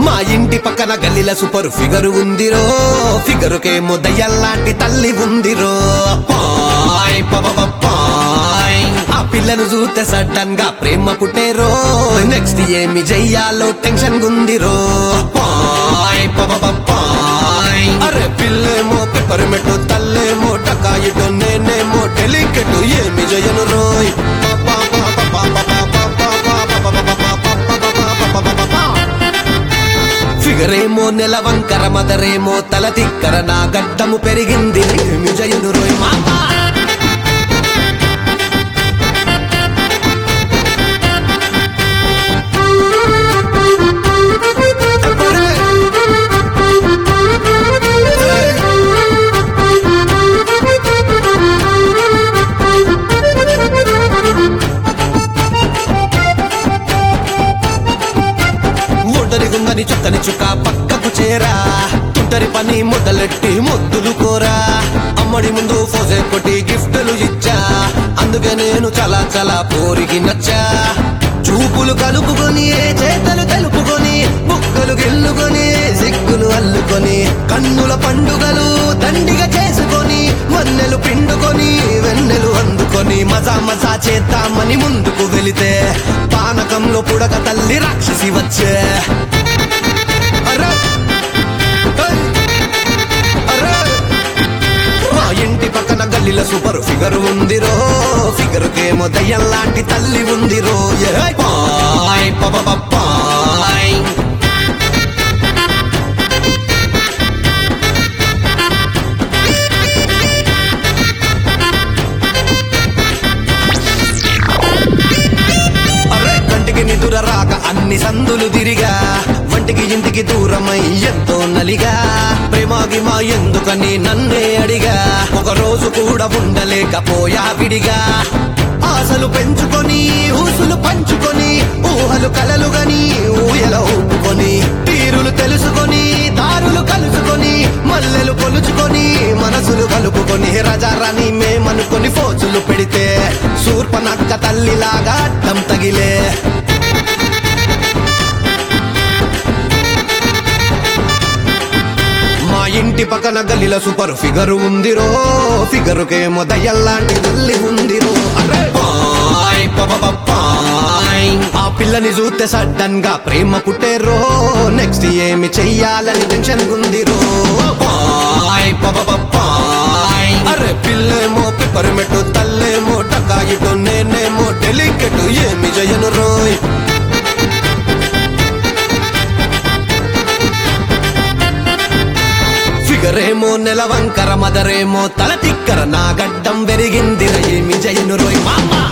మా ఇంటి పక్కన గల్లీల సూపర్ ఫిగర్ ఉందిరో, ఫిగరుకేమో దయ్యాల్లాంటి తల్లి ఉందిరో. పాయ్ పాయ్ ఆ పిల్లను చూస్తే సడన్ గా ప్రేమ పుట్టేరో, నెక్స్ట్ ఏమి చెయ్యాలో టెన్షన్ గుందిరో. పాయ్ పాయ్ అరే పిల్లేమో పెప్పర్మెంట్, తల్లేమో టకాయిటో, నేనేమో డెలికేట్, ఏమి చేయను రోయ్. ఫిగరేమో నెలవంకర, మదరేమో తల తిక్కర, నా గడ్డము పెరిగింది, ఏమి చేయను రోయ్ మామా. ఒంటరిగుందని చుక్కని చుక్క పక్కకు చేరా, తుంటరి పని మొదలెట్టి ముద్దులు కోరా. అమ్మడి ముందు ఫోజే కొట్టి గిఫ్టులు ఇచ్చా, అందుకే నేను చాలా చాలా పోరికి నచ్చా. చూపులు కలుపుకొని చేతలు తెలుపుకొని, బుక్కలు గిల్లుకొని, సిగ్గులు అల్లుకొని, కన్నుల పండుగలు దండిగా చేసుకొని, వన్నెలు పిండుకొని, వెన్నెలు అందుకొని, మజా మజా చేద్దామని ముందుకు వెళితే పానకంలో పుడక తల్లి రాక్షసి వచ్చే. మా ఇంటి పక్కన గల్లీల సూపర్ ఫిగర్ ఉందిరో, ఫిగరుకేమో దయ్యాల్లాంటి తల్లి ఉందిరో. పాయ్ పాయ్ నిదుర రాక అన్ని సందులు తిరిగా, వంటికి ఇంటికి దూరమై ఎంతో నలిగా. ప్రేమాగిమా ఎందుకని నన్నే అడిగా, ఒక రోజు కూడా ఉండలేకపోయా విడిగా. ఆశలు పెంచుకొని ఊసులు పంచుకొని, ఊహలు కలలుగని ఊయల ఊపుకొని, తీరులు తెలుసుకొని దారులు కలుసుకొని, మల్లెలు కొలుచుకొని మనసులు కలుపుకొని, రజారాని మేమనుకొని ఫోజులు పెడితే శూర్పనక్క తల్లిలాగా అడ్డం తగిలే. మా ఇంటి పక్కన గల్లీల సూపర్ ఫిగర్ ఉందిరో, ఫిగరుకేమో దయ్యాల్లాంటి తల్లి ఉందిరో. అరే పాయ్ పాయ్ ఆ పిల్లని చూస్తే సడన్ గా ప్రేమ పుట్టేరో, నెక్స్ట్ ఏమి చెయ్యాలని టెన్షన్ గుందిరో. పాయ్ పాయ్ అరే పిల్లేమో పెప్పర్మెంట్, తల్లేమో టకాయిటో, నేనేమో డెలికేట్, ఏమి చేయను రోయ్. ఫిగరేమో నెలవంకర, మదరేమో తల తిక్కర, నా గడ్డం పెరిగింది, ఏమి చేయను రోయ్ మామా.